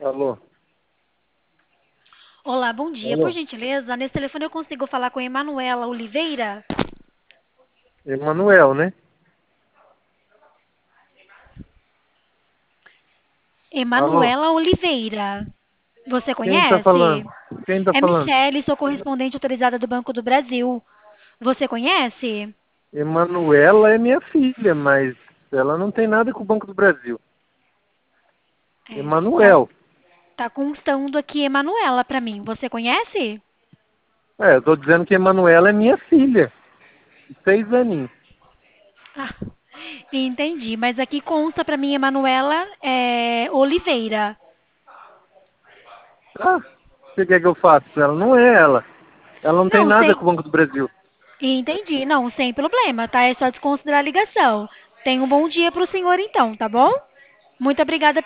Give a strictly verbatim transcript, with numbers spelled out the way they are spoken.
Alô? Olá, bom dia. Por Alô? gentileza, nesse telefone eu consigo falar com Emanuela Oliveira? Emanuel, né? Alô? Emanuela Oliveira. Você Quem tá falando? conhece? Quem tá É falando? Michele, sou correspondente autorizada do Banco do Brasil. Você conhece? Emanuela é minha filha, mas ela não tem nada com o Banco do Brasil. É, tá, Emanuel. tá constando aqui Emanuela pra mim. Você conhece? É, eu tô dizendo que Emanuela é minha filha. Seis aninhos. Ah, entendi. Mas aqui consta pra mim Emanuela é, Oliveira. Ah, o que você quer que eu faça? Ela não é ela. Ela não tem Não, nada sem. com o Banco do Brasil. Entendi. Não, sem problema, tá? É só desconsiderar a ligação. Tenha um bom dia pro senhor então, tá bom? Muito obrigada